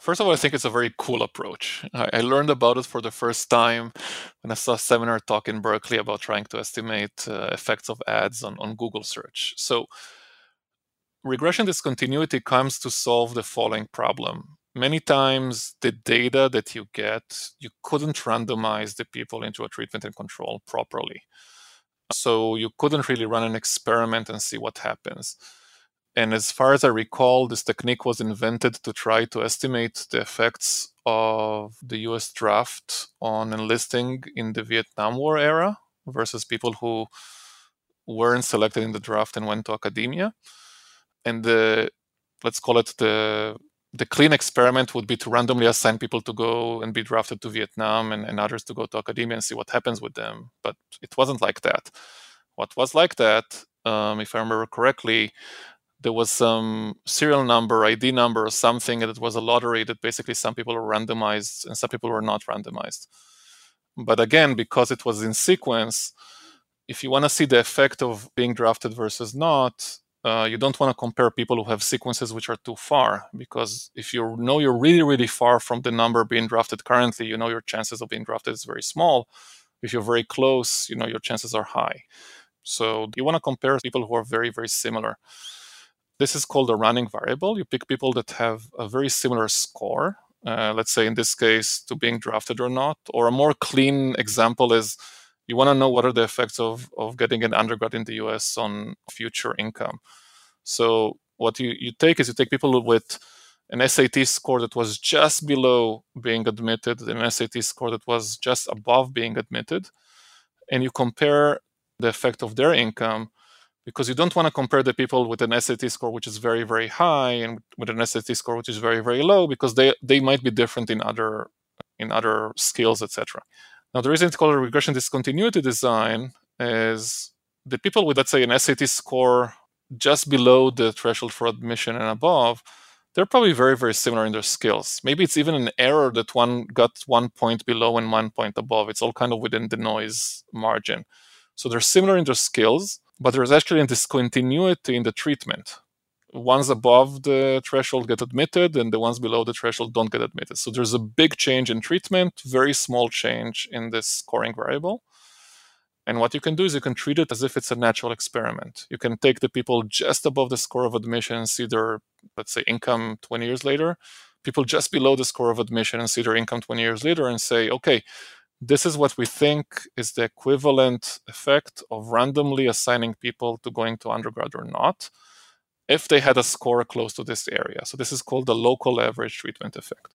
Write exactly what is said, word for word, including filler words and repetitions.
First of all, I think it's a very cool approach. I, I learned about it for the first time when I saw a seminar talk in Berkeley about trying to estimate uh, effects of ads on, on Google search. So, regression discontinuity comes to solve the following problem. Many times, the data that you get, you couldn't randomize the people into a treatment and control properly. So, you couldn't really run an experiment and see what happens. And as far as I recall, this technique was invented to try to estimate the effects of the U S draft on enlisting in the Vietnam War era versus people who weren't selected in the draft and went to academia. And the, let's call it the the clean experiment would be to randomly assign people to go and be drafted to Vietnam and, and others to go to academia and see what happens with them. But it wasn't like that. What was like that, um, if I remember correctly, there was some serial number, I D number, or something, and it was a lottery that basically some people were randomized and some people were not randomized. But again, because it was in sequence, if you want to see the effect of being drafted versus not, uh, you don't want to compare people who have sequences which are too far, because if you know you're really, really far from the number being drafted currently, you know your chances of being drafted is very small. If you're very close, you know your chances are high. So you want to compare people who are very, very similar. This is called a running variable. You pick people that have a very similar score, uh, let's say in this case, to being drafted or not. Or a more clean example is you want to know what are the effects of, of getting an undergrad in the U S on future income. So what you, you take is you take people with an S A T score that was just below being admitted, and an S A T score that was just above being admitted, and you compare the effect of their income, because you don't want to compare the people with an S A T score which is very, very high and with an S A T score which is very, very low, because they, they might be different in other in other skills, et cetera. Now, the reason it's called a regression discontinuity design is the people with, let's say, an S A T score just below the threshold for admission and above, they're probably very, very similar in their skills. Maybe it's even an error that one got one point below and one point above. It's all kind of within the noise margin. So they're similar in their skills, but there's actually a discontinuity in the treatment. Ones above the threshold get admitted, and the ones below the threshold don't get admitted. So there's a big change in treatment, very small change in this scoring variable. And what you can do is you can treat it as if it's a natural experiment. You can take the people just above the score of admission and see their, let's say, income twenty years later, people just below the score of admission and see their income twenty years later, and say, okay, this is what we think is the equivalent effect of randomly assigning people to going to undergrad or not, if they had a score close to this area. So this is called the local average treatment effect.